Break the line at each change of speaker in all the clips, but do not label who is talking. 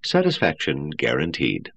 Satisfaction guaranteed.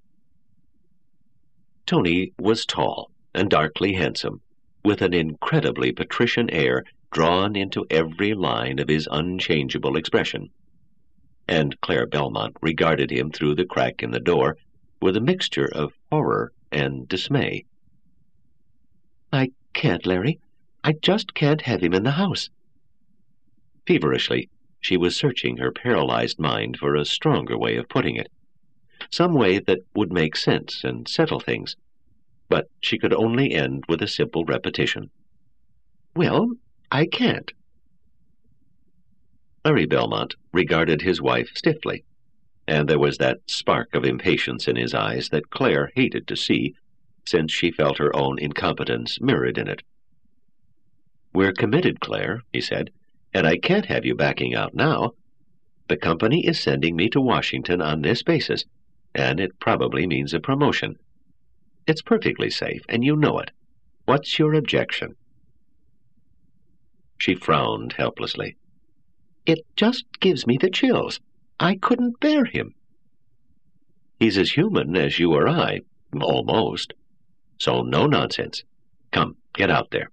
Tony was tall and darkly handsome, with an incredibly patrician air drawn into every line of his unchangeable expression. And Claire Belmont regarded him through the crack in the door with a mixture of horror and dismay. "I can't, Larry. I just can't have him in the house." Feverishly, she was searching her paralyzed mind for a stronger way of putting it, some way that would make sense and settle things. But she could only end with a simple repetition. "Well, I can't." Larry Belmont regarded his wife stiffly, and there was that spark of impatience in his eyes that Claire hated to see, since she felt her own incompetence mirrored in it. "We're committed, Claire," he said, "and I can't have you backing out now. The company is sending me to Washington on this basis, and it probably means a promotion. It's perfectly safe, and you know it. What's your objection?" She frowned helplessly. "It just gives me the chills. I couldn't bear him." "He's as human as you or I, almost. So no nonsense. Come, get out there."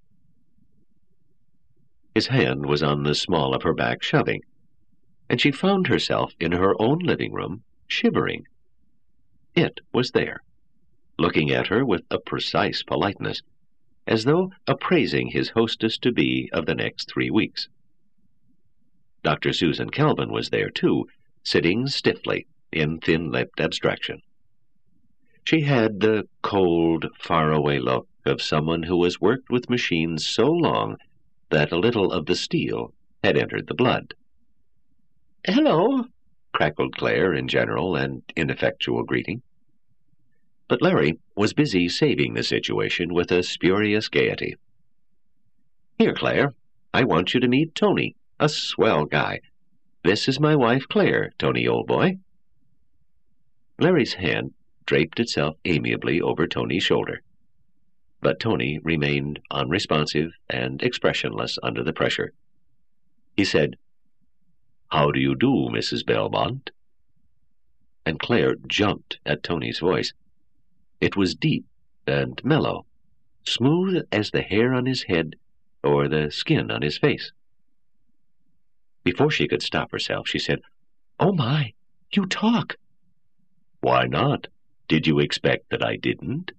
His hand was on the small of her back, shoving, and she found herself in her own living room, shivering. It was there, looking at her with a precise politeness, as though appraising his hostess-to-be of the next 3 weeks. Dr. Susan Calvin was there, too, sitting stiffly in thin-lipped abstraction. She had the cold, faraway look of someone who has worked with machines so long that a little of the steel had entered the blood. "Hello," crackled Claire in general and ineffectual greeting. But Larry was busy saving the situation with a spurious gaiety. "Here, Claire, I want you to meet Tony, a swell guy. This is my wife, Claire, Tony, old boy." Larry's hand draped itself amiably over Tony's shoulder, but Tony remained unresponsive and expressionless under the pressure. He said, "How do you do, Mrs. Belmont?" And Claire jumped at Tony's voice. It was deep and mellow, smooth as the hair on his head or the skin on his face. Before she could stop herself, she said, "Oh, my, you talk." "Why not? Did you expect that I didn't?"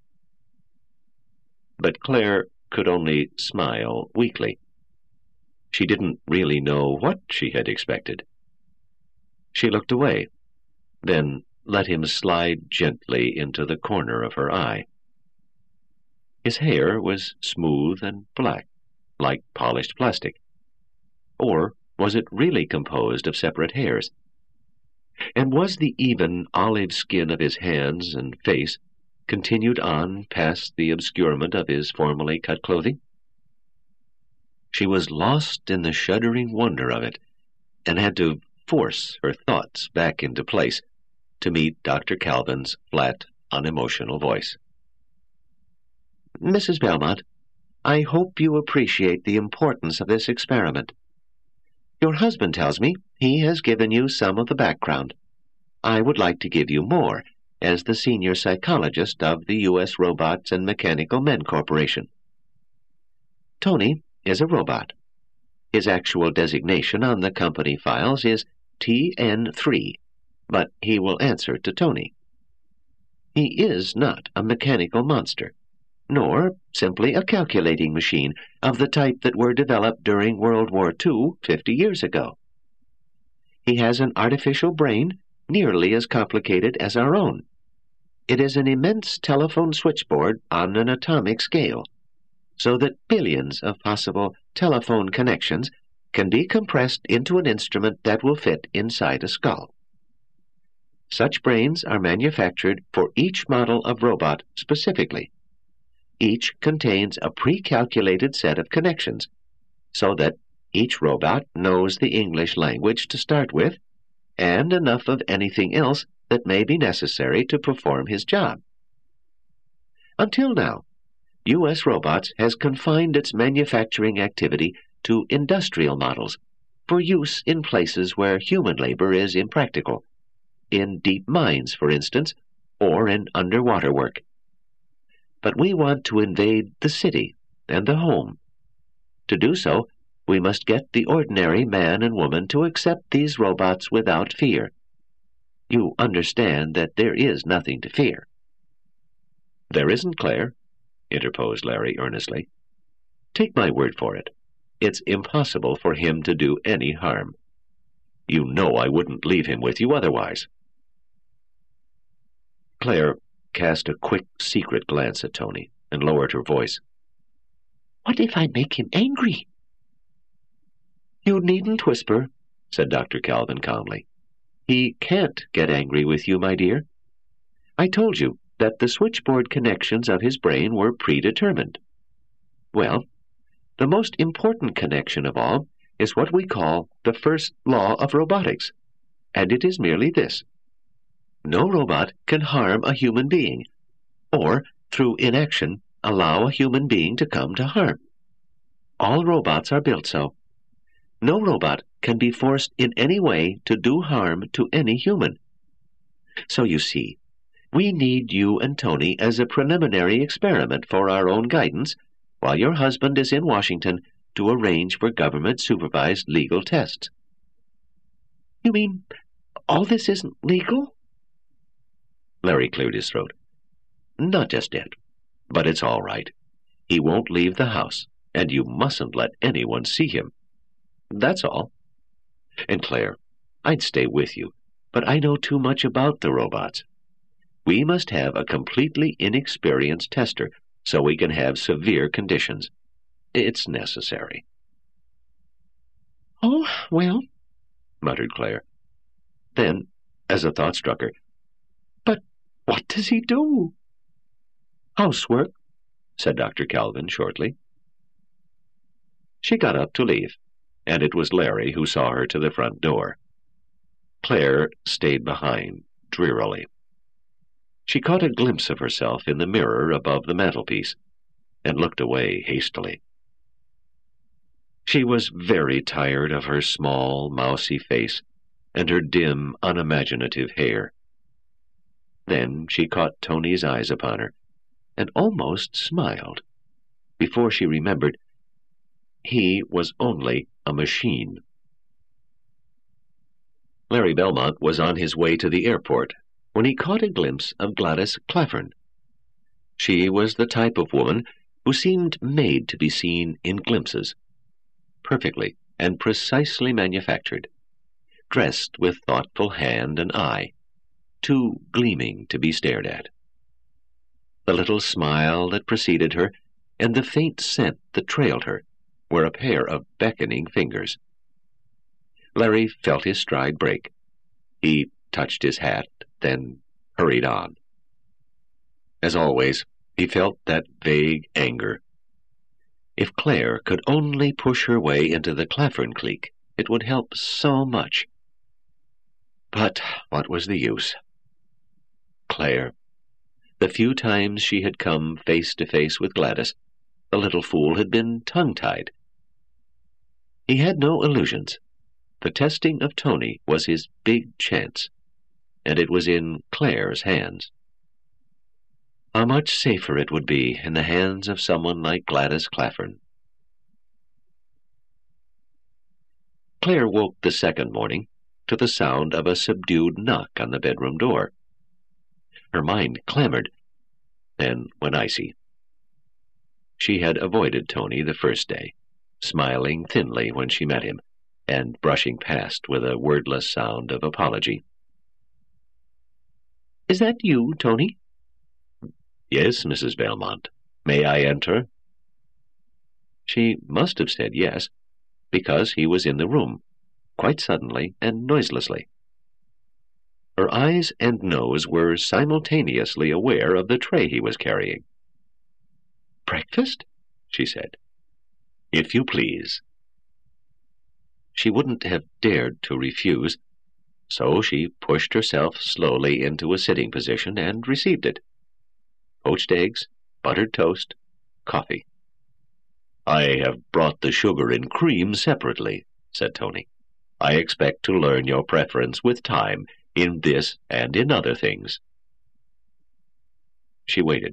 But Claire could only smile weakly. She didn't really know what she had expected. She looked away, then let him slide gently into the corner of her eye. His hair was smooth and black, like polished plastic. Or was it really composed of separate hairs? And was the even olive skin of his hands and face continued on past the obscurement of his formally cut clothing? She was lost in the shuddering wonder of it, and had to force her thoughts back into place to meet Dr. Calvin's flat, unemotional voice. "Mrs. Belmont, I hope you appreciate the importance of this experiment. Your husband tells me he has given you some of the background. I would like to give you more, as the senior psychologist of the U.S. Robots and Mechanical Men Corporation. Tony is a robot. His actual designation on the company files is TN3, but he will answer to Tony. He is not a mechanical monster, nor simply a calculating machine of the type that were developed during World War II 50 years ago. He has an artificial brain nearly as complicated as our own. It is an immense telephone switchboard on an atomic scale, so that billions of possible telephone connections can be compressed into an instrument that will fit inside a skull. Such brains are manufactured for each model of robot specifically. Each contains a pre-calculated set of connections, so that each robot knows the English language to start with, and enough of anything else that may be necessary to perform his job. Until now, U.S. Robots has confined its manufacturing activity to industrial models for use in places where human labor is impractical, in deep mines, for instance, or in underwater work. But we want to invade the city and the home. To do so, we must get the ordinary man and woman to accept these robots without fear. You understand that there is nothing to fear." "There isn't, Claire," interposed Larry earnestly. "Take my word for it. It's impossible for him to do any harm. You know I wouldn't leave him with you otherwise." Claire cast a quick, secret glance at Tony and lowered her voice. "What if I make him angry?" "You needn't whisper," said Dr. Calvin calmly. "He can't get angry with you, my dear. I told you that the switchboard connections of his brain were predetermined. Well, the most important connection of all is what we call the first law of robotics, and it is merely this: no robot can harm a human being, or, through inaction, allow a human being to come to harm. All robots are built so. No robot can be forced in any way to do harm to any human. So you see, we need you and Tony as a preliminary experiment for our own guidance, while your husband is in Washington to arrange for government-supervised legal tests." "You mean all this isn't legal?" Larry cleared his throat. "Not just yet, but it's all right. He won't leave the house, and you mustn't let anyone see him. That's all. And Claire, I'd stay with you, but I know too much about the robots. We must have a completely inexperienced tester so we can have severe conditions. It's necessary." "Oh, well," muttered Claire. Then, as a thought struck her, "But what does he do?" "Housework," said Dr. Calvin shortly. She got up to leave, and it was Larry who saw her to the front door. Claire stayed behind, drearily. She caught a glimpse of herself in the mirror above the mantelpiece, and looked away hastily. She was very tired of her small, mousy face and her dim, unimaginative hair. Then she caught Tony's eyes upon her, and almost smiled, before she remembered he was only a machine. Larry Belmont was on his way to the airport when he caught a glimpse of Gladys Claffern. She was the type of woman who seemed made to be seen in glimpses, perfectly and precisely manufactured, dressed with thoughtful hand and eye, too gleaming to be stared at. The little smile that preceded her and the faint scent that trailed her were a pair of beckoning fingers. Larry felt his stride break. He touched his hat, then hurried on. As always, he felt that vague anger. If Claire could only push her way into the Claffern clique, it would help so much. But what was the use? Claire. The few times she had come face to face with Gladys, the little fool had been tongue-tied. He had no illusions. The testing of Tony was his big chance, and it was in Claire's hands. How much safer it would be in the hands of someone like Gladys Claffern. Claire woke the second morning to the sound of a subdued knock on the bedroom door. Her mind clamored, then went icy. She had avoided Tony the first day, smiling thinly when she met him, and brushing past with a wordless sound of apology. "Is that you, Tony?" "Yes, Mrs. Belmont. May I enter?" She must have said yes, because he was in the room, quite suddenly and noiselessly. Her eyes and nose were simultaneously aware of the tray he was carrying. "Breakfast?" she said. "If you please." She wouldn't have dared to refuse, so she pushed herself slowly into a sitting position and received it. Poached eggs, buttered toast, coffee. "I have brought the sugar and cream separately," said Tony. "I expect to learn your preference with time in this and in other things. She waited.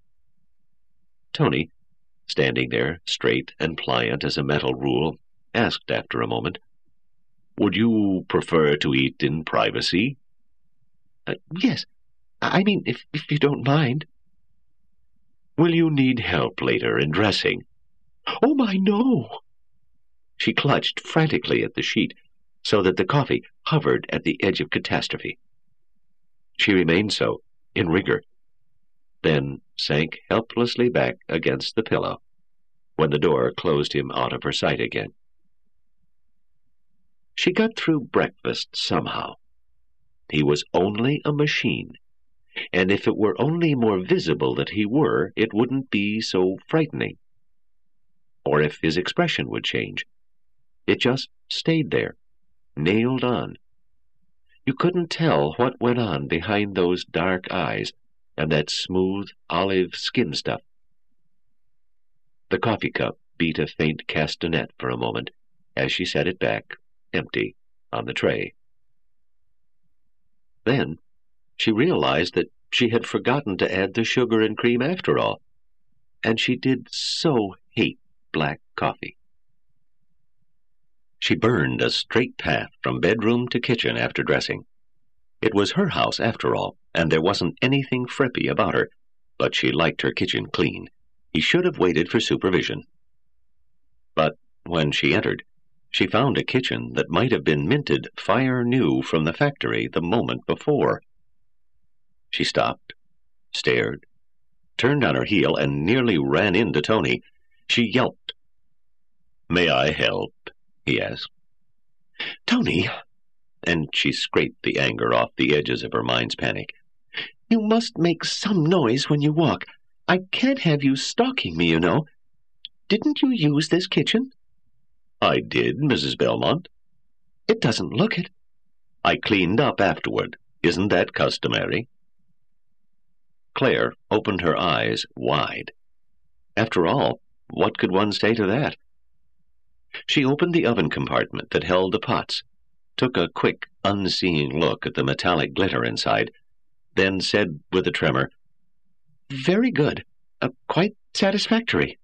Tony, standing there, straight and pliant as a metal rule, asked after a moment, "Would you prefer to eat in privacy?"
Yes. I mean, if you don't mind."
"Will you need help later in dressing?"
"Oh, my, no!"
She clutched frantically at the sheet, so that the coffee hovered at the edge of catastrophe. She remained so, in rigor, then sank helplessly back against the pillow when the door closed him out of her sight again. She got through breakfast somehow. He was only a machine, and if it were only more visible that he were, it wouldn't be so frightening. Or if his expression would change. It just stayed there, nailed on. You couldn't tell what went on behind those dark eyes and that smooth olive skin stuff. The coffee cup beat a faint castanet for a moment as she set it back, empty, on the tray. Then she realized that she had forgotten to add the sugar and cream after all, and she did so hate black coffee. She burned a straight path from bedroom to kitchen after dressing. It was her house, after all, and there wasn't anything frippy about her, but she liked her kitchen clean. He should have waited for supervision. But when she entered, she found a kitchen that might have been minted fire new from the factory the moment before. She stopped, stared, turned on her heel, and nearly ran into Tony. She yelped. "May I help?" he asked.
"Tony,"
and she scraped the anger off the edges of her mind's panic,
"you must make some noise when you walk. I can't have you stalking me, you know. Didn't you use this kitchen?"
"I did, Mrs. Belmont."
"It doesn't look it."
"I cleaned up afterward. Isn't that customary?" Claire opened her eyes wide. After all, what could one say to that? She opened the oven compartment that held the pots, took a quick, unseeing look at the metallic glitter inside, then said with a tremor,
"Very good. Quite satisfactory."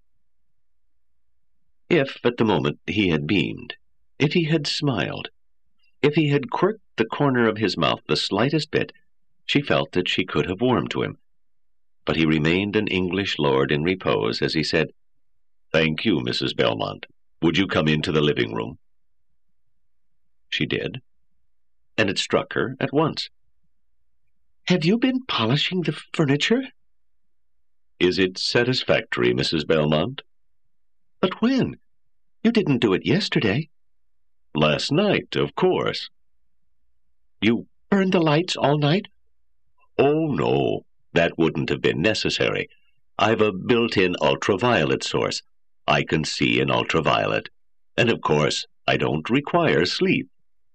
If, at the moment, he had beamed, if he had smiled, if he had quirked the corner of his mouth the slightest bit, she felt that she could have warmed to him. But he remained an English lord in repose as he said, "Thank you, Mrs. Belmont. Would you come into the living room?" She did, and it struck her at once.
"Have you been polishing the furniture?"
"Is it satisfactory, Mrs. Belmont?"
"But when? You didn't do it yesterday."
"Last night, of course."
"You burned the lights all night?"
"Oh, no. That wouldn't have been necessary. I've a built-in ultraviolet source. I can see in ultraviolet. And, of course, I don't require sleep."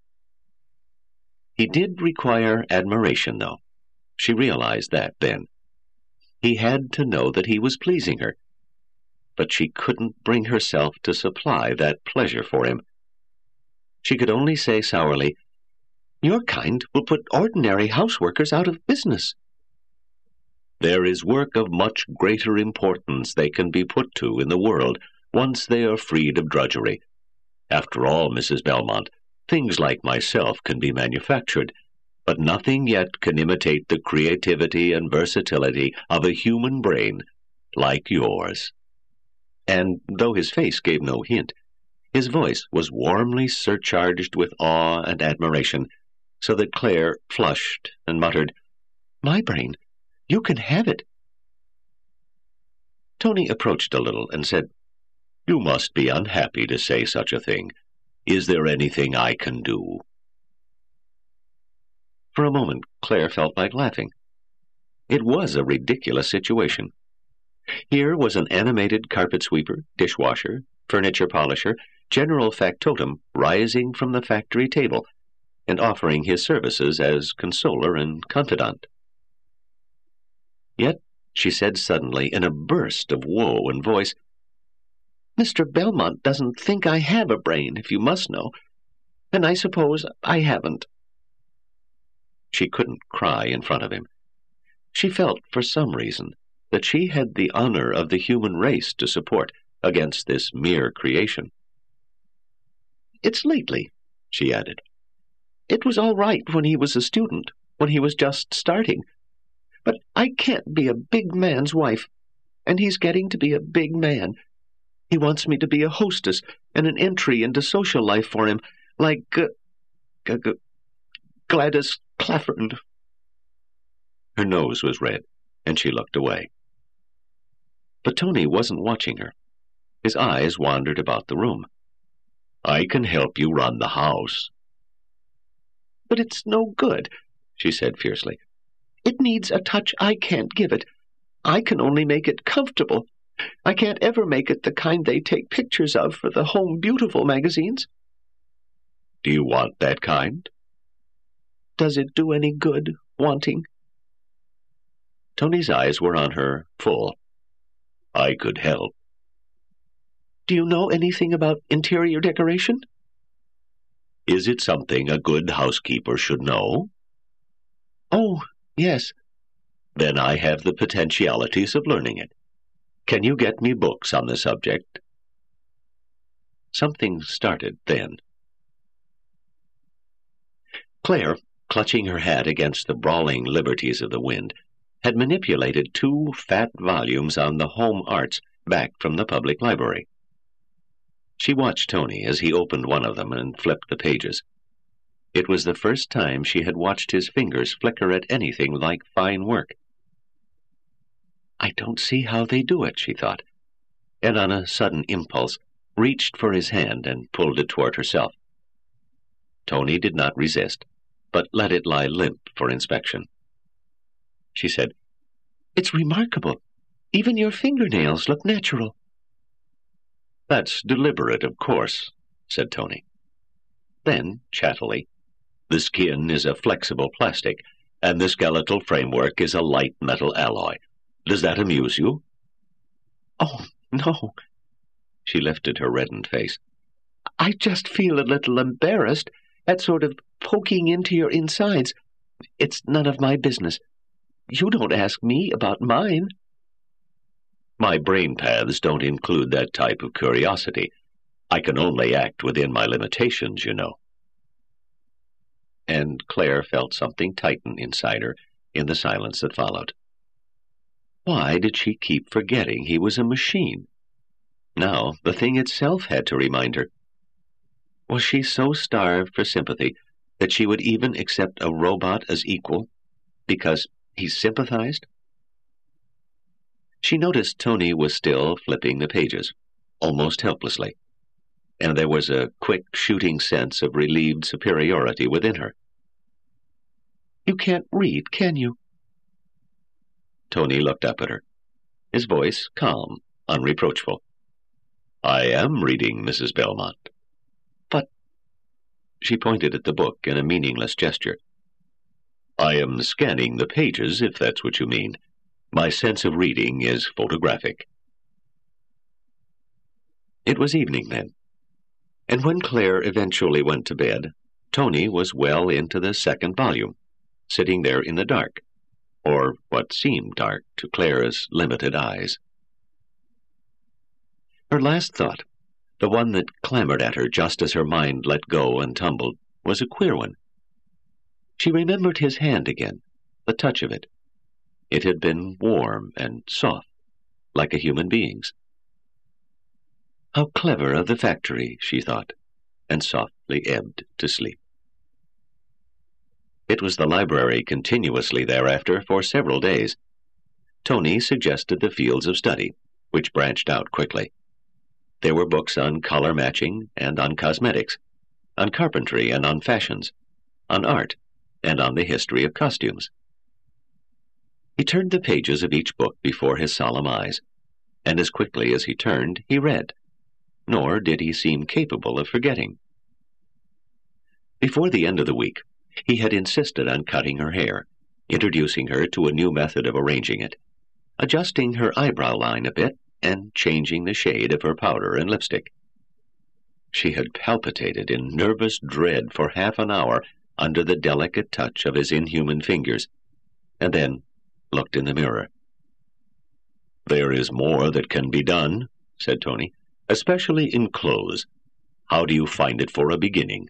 He did require admiration, though. She realized that then. He had to know that he was pleasing her. But she couldn't bring herself to supply that pleasure for him. She could only say sourly, "Your kind will put ordinary houseworkers out of business." "There is work of much greater importance they can be put to in the world once they are freed of drudgery. After all, Mrs. Belmont, things like myself can be manufactured, but nothing yet can imitate the creativity and versatility of a human brain like yours." And though his face gave no hint, his voice was warmly surcharged with awe and admiration, so that Claire flushed and muttered, "My brain, you can have it." Tony approached a little and said, "You must be unhappy to say such a thing. Is there anything I can do?" For a moment, Claire felt like laughing. It was a ridiculous situation. Here was an animated carpet sweeper, dishwasher, furniture polisher, general factotum rising from the factory table and offering his services as consoler and confidant. Yet, she said suddenly, in a burst of woe and voice, "Mr. Belmont doesn't think I have a brain, if you must know, and I suppose I haven't." She couldn't cry in front of him. She felt, for some reason, that she had the honor of the human race to support against this mere creation. "It's lately," she added. "It was all right when he was a student, when he was just starting. But I can't be a big man's wife, and he's getting to be a big man. He wants me to be a hostess and an entry into social life for him, like Gladys Clafford." Her nose was red, and she looked away. But Tony wasn't watching her. His eyes wandered about the room. "I can help you run the house." "But it's no good," she said fiercely. "It needs a touch I can't give it. I can only make it comfortable. I can't ever make it the kind they take pictures of for the Home Beautiful magazines." "Do you want that kind?"
"Does it do any good, wanting?"
Tony's eyes were on her, full. "I could help."
"Do you know anything about interior decoration?"
"Is it something a good housekeeper should know?"
"Oh, yes."
"Then I have the potentialities of learning it. Can you get me books on the subject?" Something started then. Claire, clutching her hat against the brawling liberties of the wind, had manipulated 2 fat volumes on the home arts back from the public library. She watched Tony as he opened one of them and flipped the pages. It was the first time she had watched his fingers flicker at anything like fine work. "I don't see how they do it," she thought, and on a sudden impulse reached for his hand and pulled it toward herself. Tony did not resist, but let it lie limp for inspection. She said, "It's remarkable. Even your fingernails look natural." "That's deliberate, of course," said Tony. Then, chattily, "The skin is a flexible plastic, and the skeletal framework is a light metal alloy. Does that amuse you?"
"Oh, no."
She lifted her reddened face.
"I just feel a little embarrassed at sort of poking into your insides. It's none of my business. You don't ask me about mine."
"My brain paths don't include that type of curiosity. I can only act within my limitations, you know." And Claire felt something tighten inside her in the silence that followed. Why did she keep forgetting he was a machine? Now the thing itself had to remind her. Was she so starved for sympathy that she would even accept a robot as equal because he sympathized? She noticed Tony was still flipping the pages, almost helplessly, and there was a quick shooting sense of relieved superiority within her.
"You can't read, can you?"
Tony looked up at her, his voice calm, unreproachful. "I am reading, Mrs. Belmont."
"But—"
She pointed at the book in a meaningless gesture. "I am scanning the pages, if that's what you mean. My sense of reading is photographic." It was evening then, and when Claire eventually went to bed, Tony was well into the 2nd volume, sitting there in the dark, or what seemed dark to Claire's limited eyes. Her last thought, the one that clamored at her just as her mind let go and tumbled, was a queer one. She remembered his hand again, the touch of it. It had been warm and soft, like a human being's. How clever of the factory, she thought, and softly ebbed to sleep. It was the library continuously thereafter for several days. Tony suggested the fields of study, which branched out quickly. There were books on color matching and on cosmetics, on carpentry and on fashions, on art and on the history of costumes. He turned the pages of each book before his solemn eyes, and as quickly as he turned, he read, nor did he seem capable of forgetting. Before the end of the week, he had insisted on cutting her hair, introducing her to a new method of arranging it, adjusting her eyebrow line a bit, and changing the shade of her powder and lipstick. She had palpitated in nervous dread for half an hour under the delicate touch of his inhuman fingers, and then looked in the mirror. "There is more that can be done," said Tony, "especially in clothes. How do you find it for a beginning?"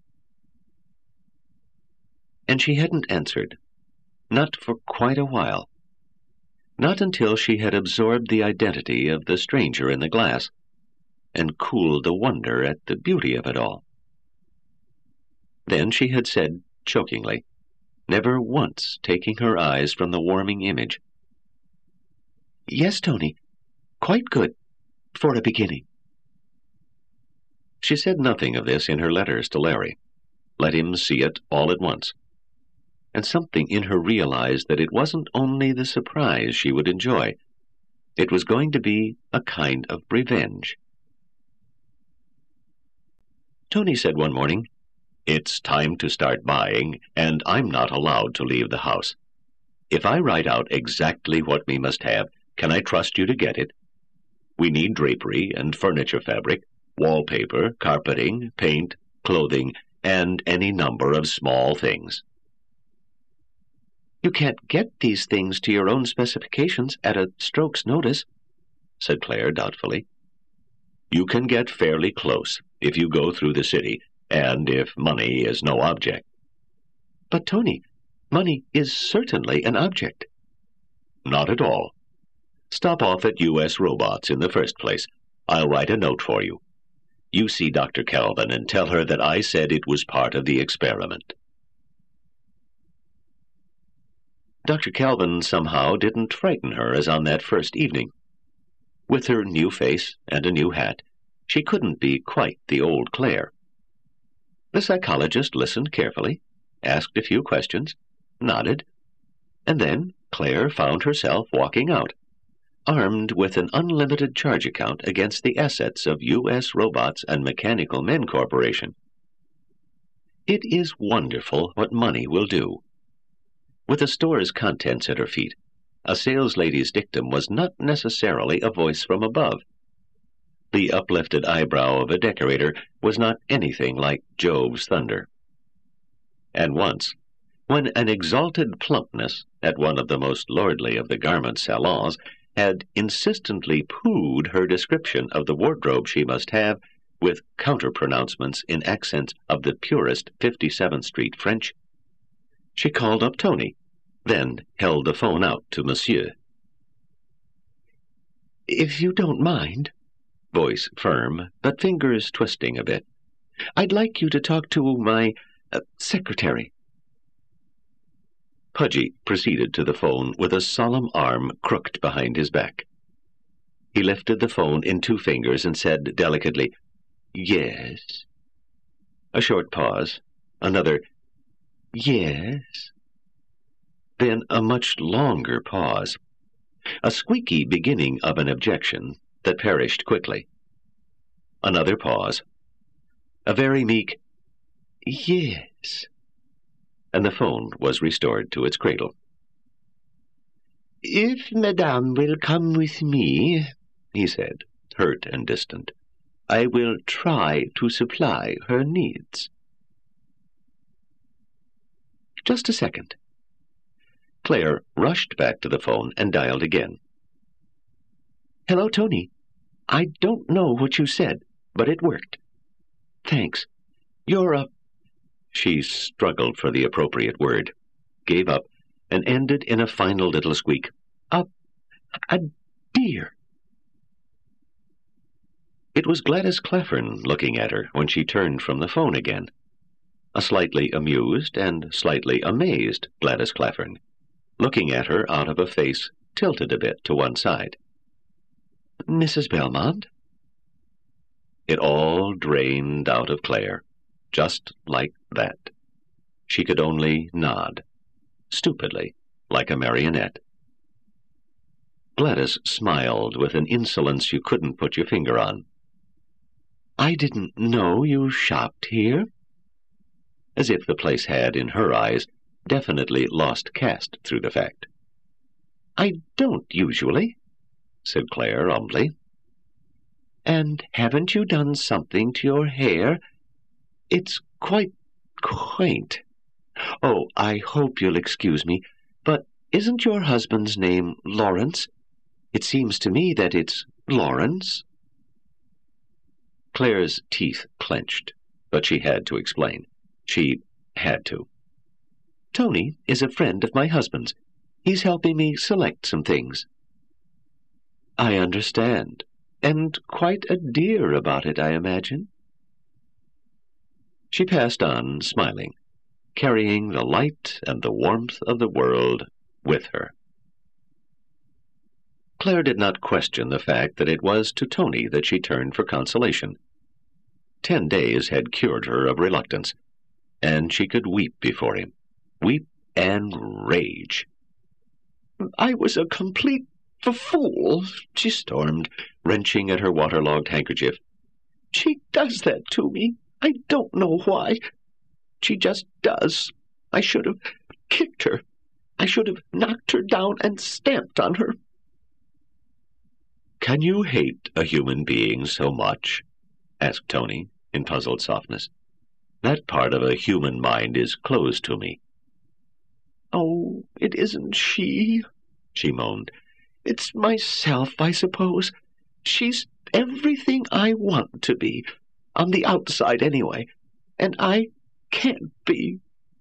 And she hadn't answered, not for quite a while. Not until she had absorbed the identity of the stranger in the glass, and cooled the wonder at the beauty of it all. Then she had said chokingly, never once taking her eyes from the warming image, "Yes, Tony, quite good, for a beginning." She said nothing of this in her letters to Larry. Let him see it all at once. And something in her realized that it wasn't only the surprise she would enjoy. It was going to be a kind of revenge. Tony said one morning, "It's time to start buying, and I'm not allowed to leave the house. If I write out exactly what we must have, can I trust you to get it? We need drapery and furniture fabric, wallpaper, carpeting, paint, clothing, and any number of small things." "You can't get these things to your own specifications at a stroke's notice," said Claire doubtfully. "You can get fairly close if you go through the city, and if money is no object." "But, Tony, money is certainly an object." "Not at all. Stop off at U.S. Robots in the first place. I'll write a note for you. You see Dr. Calvin and tell her that I said it was part of the experiment." Dr. Calvin somehow didn't frighten her as on that first evening. With her new face and a new hat, she couldn't be quite the old Claire. The psychologist listened carefully, asked a few questions, nodded, and then Claire found herself walking out, armed with an unlimited charge account against the assets of U.S. Robots and Mechanical Men Corporation. It is wonderful what money will do. With the store's contents at her feet, a saleslady's dictum was not necessarily a voice from above. The uplifted eyebrow of a decorator was not anything like Job's thunder. And once, when an exalted plumpness at one of the most lordly of the garment salons had insistently poohed her description of the wardrobe she must have, with counter-pronouncements in accents of the purest 57th Street French, she called up Tony, then held the phone out to Monsieur. "If you don't mind," voice firm, but fingers twisting a bit, "I'd like you to talk to my secretary." Pudgy proceeded to the phone with a solemn arm crooked behind his back. He lifted the phone in 2 fingers and said delicately, "Yes." A short pause, another "Yes." Then a much longer pause, a squeaky beginning of an objection that perished quickly. Another pause, a very meek "Yes," and the phone was restored to its cradle. "If Madame will come with me," he said, hurt and distant, "I will try to supply her needs." "Just a second." Claire rushed back to the phone and dialed again. "Hello, Tony. I don't know what you said, but it worked. Thanks. You're a—" She struggled for the appropriate word, gave up, and ended in a final little squeak. A dear." It was Gladys Claffern looking at her when she turned from the phone again. A slightly amused and slightly amazed Gladys Claffern, looking at her out of a face tilted a bit to one side. "Mrs. Belmont?" It all drained out of Claire, just like that. She could only nod, stupidly, like a marionette. Gladys smiled with an insolence you couldn't put your finger on. "I didn't know you shopped here," as if the place had, in her eyes, definitely lost caste through the fact. "I don't usually," said Claire humbly. "And haven't you done something to your hair? It's quite quaint."
Oh, I hope you'll excuse me, but isn't your husband's name Lawrence? It seems to me that it's Lawrence.
Claire's teeth clenched, but she had to explain. She had to.
Tony is a friend of my husband's. He's helping me select some things. I understand. And quite a dear about it, I imagine.
She passed on, smiling, carrying the light and the warmth of the world with her. Claire did not question the fact that it was to Tony that she turned for consolation. 10 days had cured her of reluctance, and she could weep before him. Weep and rage.
I was a complete fool, she stormed, wrenching at her waterlogged handkerchief. She does that to me. I don't know why. She just does. I should have kicked her. I should have knocked her down and stamped on her.
Can you hate a human being so much? Asked Tony, in puzzled softness. That part of a human mind is closed to me.
Oh, it isn't she moaned. It's myself, I suppose. She's everything I want to be, on the outside anyway, and I can't be.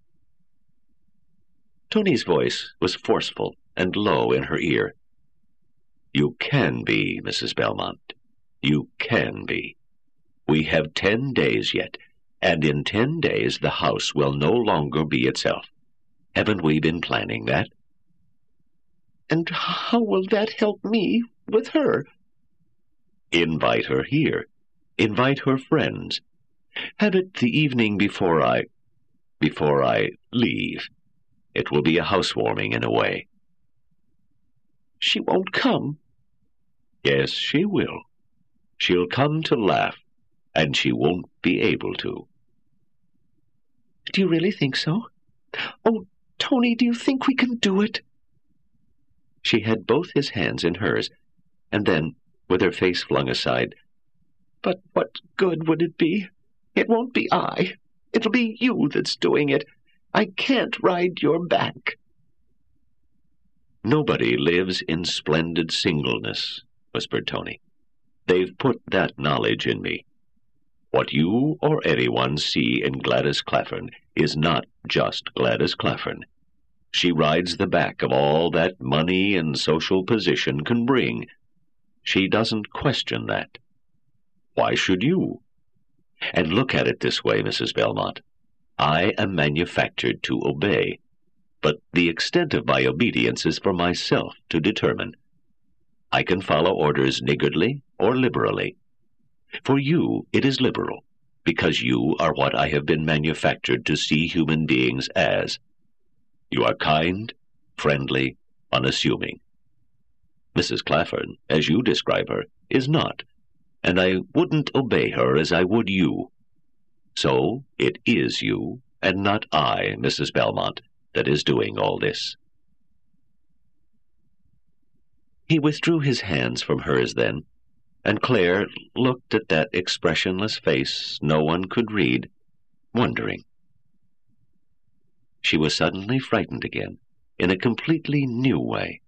Tony's voice was forceful and low in her ear. You can be, Mrs. Belmont. You can be. We have 10 days yet, and in 10 days the house will no longer be itself. Haven't we been planning that?
And how will that help me with her?
Invite her here. Invite her friends. Have it the evening before I leave. It will be a housewarming in a way.
She won't come.
Yes, she will. She'll come to laugh, and she won't be able to.
Do you really think so? Oh, Tony, do you think we can do it? She had both his hands in hers, and then, with her face flung aside, But what good would it be? It won't be I. It'll be you that's doing it. I can't ride your back.
Nobody lives in splendid singleness, whispered Tony. They've put that knowledge in me. What you or anyone see in Gladys Claffern is not just Gladys Claffern. She rides the back of all that money and social position can bring. She doesn't question that. Why should you? And look at it this way, Mrs. Belmont. I am manufactured to obey, but the extent of my obedience is for myself to determine. I can follow orders niggardly or liberally. For you, it is liberal, because you are what I have been manufactured to see human beings as. You are kind, friendly, unassuming. Mrs. Claffern, as you describe her, is not, and I wouldn't obey her as I would you. So it is you, and not I, Mrs. Belmont, that is doing all this. He withdrew his hands from hers then, and Claire looked at that expressionless face no one could read, wondering. She was suddenly frightened again, in a completely new way.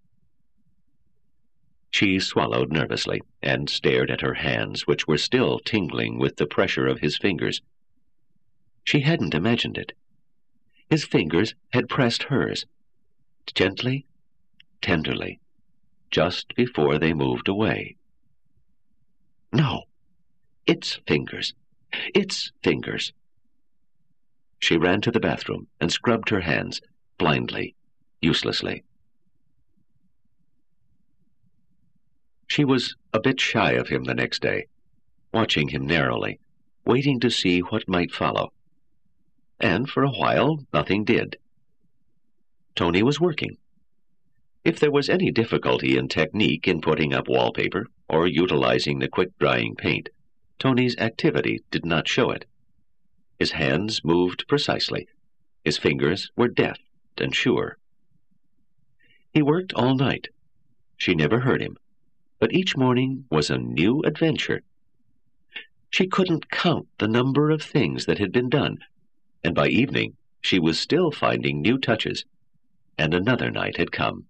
She swallowed nervously, and stared at her hands, which were still tingling with the pressure of his fingers. She hadn't imagined it. His fingers had pressed hers, gently, tenderly, just before they moved away. No, its fingers. Its fingers. She ran to the bathroom and scrubbed her hands, blindly, uselessly. She was a bit shy of him the next day, watching him narrowly, waiting to see what might follow. And for a while, nothing did. Tony was working. If there was any difficulty in technique in putting up wallpaper or utilizing the quick-drying paint, Tony's activity did not show it. His hands moved precisely. His fingers were deft and sure. He worked all night. She never heard him, but each morning was a new adventure. She couldn't count the number of things that had been done, and by evening she was still finding new touches, and another night had come.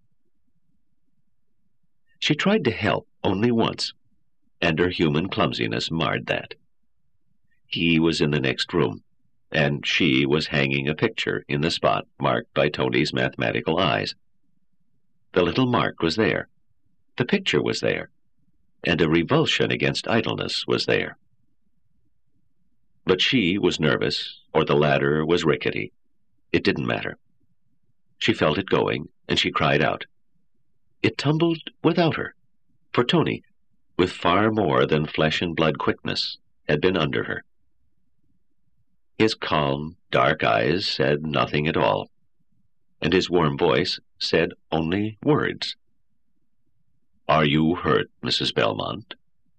She tried to help only once, and her human clumsiness marred that. He was in the next room, and she was hanging a picture in the spot marked by Tony's mathematical eyes. The little mark was there, the picture was there, and a revulsion against idleness was there. But she was nervous, or the ladder was rickety. It didn't matter. She felt it going, and she cried out. It tumbled without her, for Tony, with far more than flesh-and-blood quickness, had been under her. His calm, dark eyes said nothing at all, and his warm voice said only words. "Are you hurt, Mrs. Belmont?"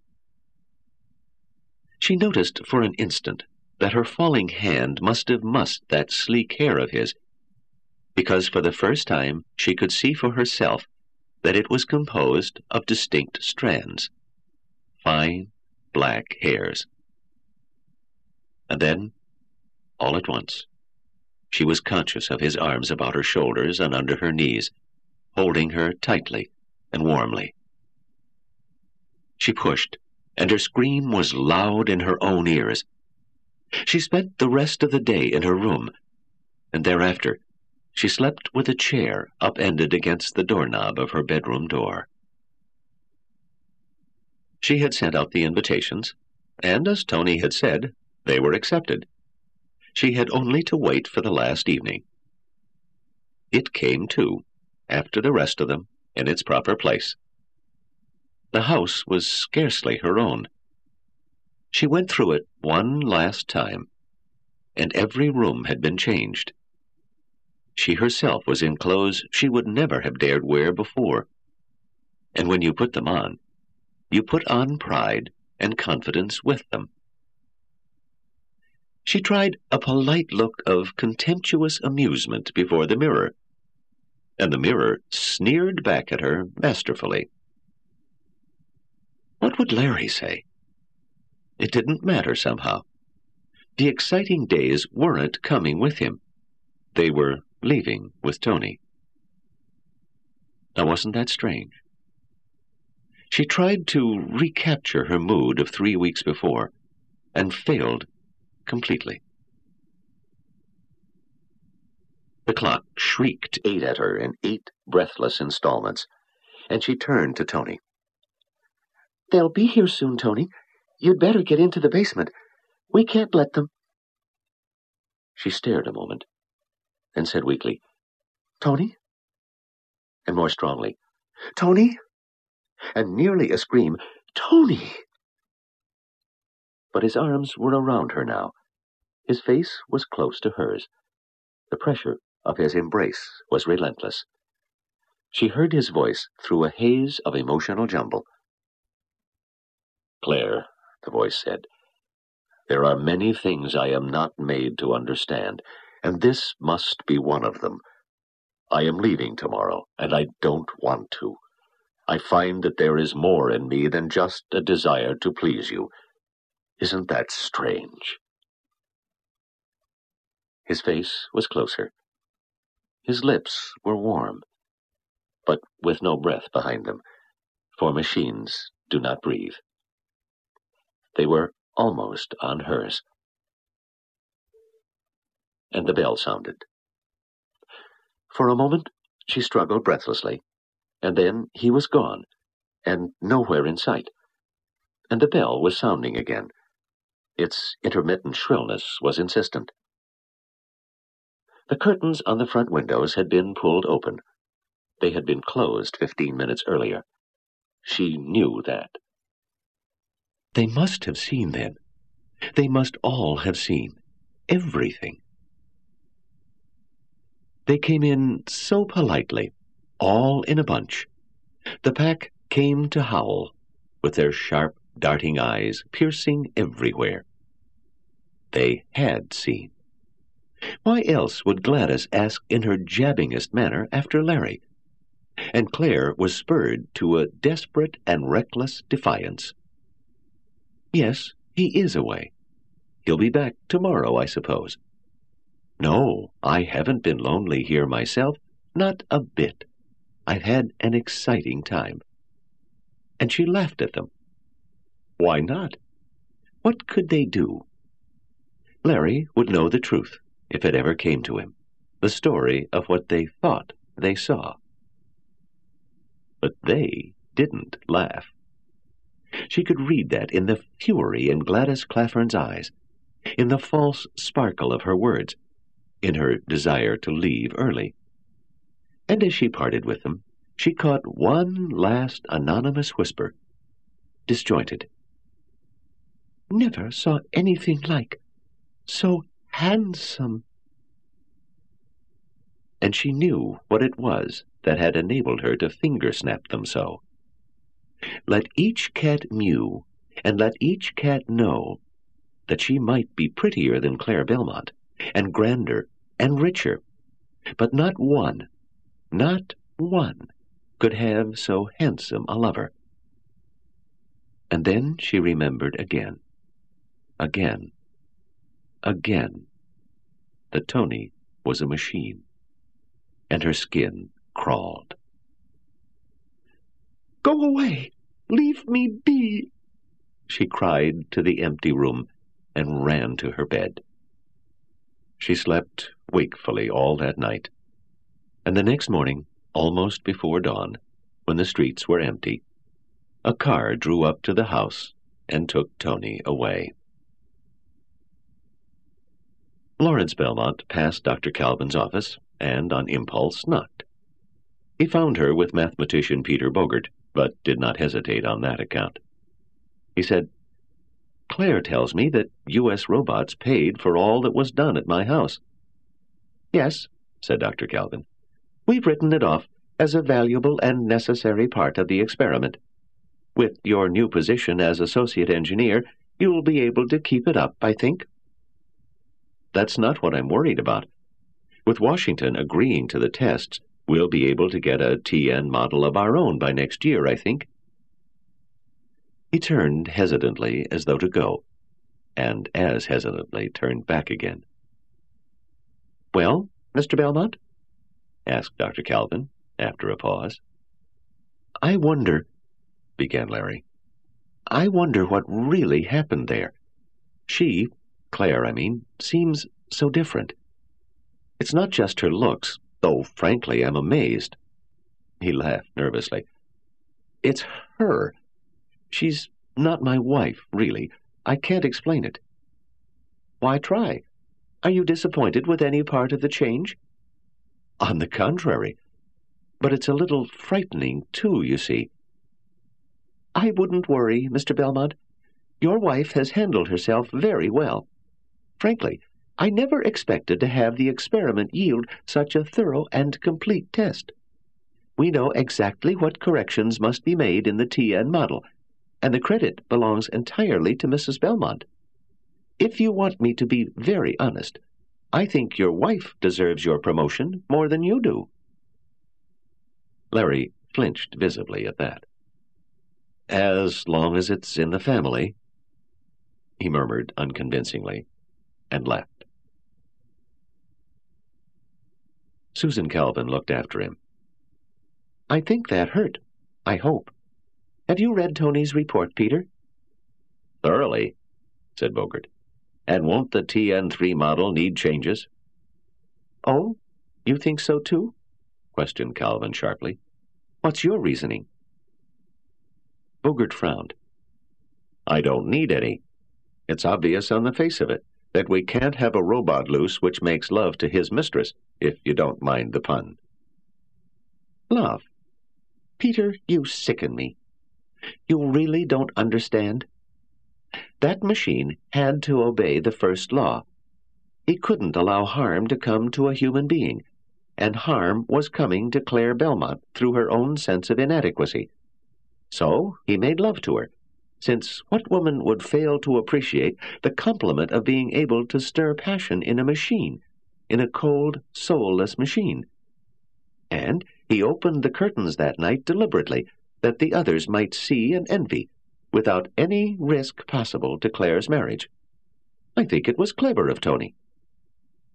She noticed for an instant that her falling hand must have mussed that sleek hair of his, because for the first time she could see for herself that it was composed of distinct strands, fine black hairs. And then, all at once, she was conscious of his arms about her shoulders and under her knees, holding her tightly and warmly. She pushed, and her scream was loud in her own ears. She spent the rest of the day in her room, and thereafter she slept with a chair upended against the doorknob of her bedroom door. She had sent out the invitations, and as Tony had said, they were accepted. She had only to wait for the last evening. It came, too, after the rest of them, in its proper place. The house was scarcely her own. She went through it one last time, and every room had been changed. She herself was in clothes she would never have dared wear before. And when you put them on, you put on pride and confidence with them. She tried a polite look of contemptuous amusement before the mirror, and the mirror sneered back at her masterfully. What would Larry say? It didn't matter somehow. The exciting days weren't coming with him. They were leaving with Tony. Now, wasn't that strange? She tried to recapture her mood of 3 weeks before, and failed completely. The clock shrieked 8 at her in 8 breathless installments, and she turned to Tony. "They'll be here soon, Tony. You'd better get into the basement. We can't let them." She stared a moment, then said weakly, "Tony?" And more strongly, "Tony?" And nearly a scream, "Tony!" But his arms were around her now. His face was close to hers. The pressure of his embrace was relentless. She heard his voice through a haze of emotional jumble. "Claire," the voice said, "there are many things I am not made to understand, and this must be one of them. I am leaving tomorrow, and I don't want to. I find that there is more in me than just a desire to please you. Isn't that strange?" His face was closer. His lips were warm, but with no breath behind them, for machines do not breathe. They were almost on hers. And the bell sounded. For a moment she struggled breathlessly, and then he was gone, and nowhere in sight. And the bell was sounding again. Its intermittent shrillness was insistent. The curtains on the front windows had been pulled open. They had been closed 15 minutes earlier. She knew that. They must have seen then. They must all have seen. Everything. They came in so politely, all in a bunch. The pack came to howl, with their sharp, darting eyes piercing everywhere. They had seen. Why else would Gladys ask in her jabbingest manner after Larry? And Claire was spurred to a desperate and reckless defiance. "Yes, he is away. He'll be back tomorrow, I suppose."
No, I haven't been lonely here myself, not a bit. I've had an exciting time." And she laughed at them. Why not? What could they do? Larry would know the truth, if it ever came to him, the story of what they thought they saw. But they didn't laugh. She could read that in the fury in Gladys Claffern's eyes, in the false sparkle of her words, in her desire to leave early. And as she parted with them, she caught one last anonymous whisper, disjointed. "Never saw anything like. So handsome." And she knew what it was that had enabled her to finger-snap them so. Let each cat mew, and let each cat know that she might be prettier than Claire Belmont, and grander, and richer, but not one could have so handsome a lover. And then she remembered again, that Tony was a machine, and her skin crawled. "Go away! Leave me be!" she cried to the empty room, and ran to her bed. She slept wakefully all that night, and the next morning, almost before dawn, when the streets were empty, a car drew up to the house and took Tony away. Lawrence Belmont passed Dr. Calvin's office and, on impulse, knocked. He found her with mathematician Peter Bogart, but did not hesitate on that account. He said, "Claire tells me that U.S. robots paid for all that was done at my house." "Yes," said Dr. Calvin. "We've written it off as a valuable and necessary part of the experiment. With your new position as associate engineer, you'll be able to keep it up, I think." "That's not what I'm worried about. With Washington agreeing to the tests, we'll be able to get a TN model of our own by next year, I think." He turned hesitantly as though to go, and as hesitantly turned back again. "Well, Mr. Belmont?" asked Dr. Calvin, after a pause. "I wonder," began Larry. "I wonder what really happened there. She, Claire, I mean, seems so different. It's not just her looks, though frankly I'm amazed." He laughed nervously. "It's her. She's not my wife, really. I can't explain it." "Why try? Are you disappointed with any part of the change?" "On the contrary. But it's a little frightening, too, you see." "I wouldn't worry, Mr. Belmont. Your wife has handled herself very well. Frankly, I never expected to have the experiment yield such a thorough and complete test. We know exactly what corrections must be made in the TN model, and the credit belongs entirely to Mrs. Belmont. If you want me to be very honest, I think your wife deserves your promotion more than you do." Larry flinched visibly at that. "As long as it's in the family," he murmured unconvincingly, and left. Susan Calvin looked after him. "I think that hurt. I hope. Have you read Tony's report, Peter?" "Thoroughly," said Bogart. "And won't the TN3 model need changes?" "Oh, you think so too?" questioned Calvin sharply. "What's your reasoning?" Bogart frowned. "I don't need any. It's obvious on the face of it that we can't have a robot loose which makes love to his mistress, if you don't mind the pun." "Love? Peter, you sicken me. You really don't understand? That machine had to obey the first law. He couldn't allow harm to come to a human being, and harm was coming to Claire Belmont through her own sense of inadequacy. So he made love to her, since what woman would fail to appreciate the compliment of being able to stir passion in a machine, in a cold, soulless machine? And he opened the curtains that night deliberately, that the others might see and envy, without any risk possible to Claire's marriage. I think it was clever of Tony."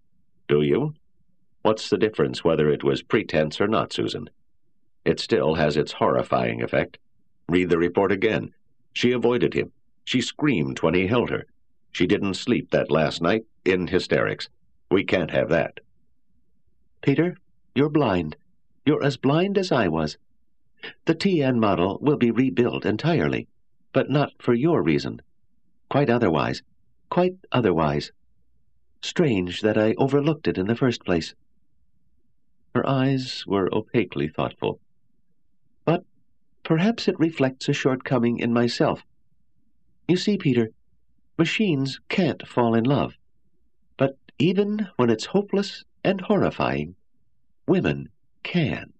Do you? What's the difference whether it was pretense or not, Susan? It still has its horrifying effect. Read the report again. She avoided him. She screamed when he held her. She didn't sleep that last night, in hysterics. We can't have that.
Peter, you're blind. You're as blind as I was. The TN model will be rebuilt entirely, but not for your reason. Quite otherwise. Quite otherwise. Strange that I overlooked it in the first place. Her eyes were opaquely thoughtful. But perhaps it reflects a shortcoming in myself. You see, Peter, machines can't fall in love. But even when it's hopeless and horrifying, women can.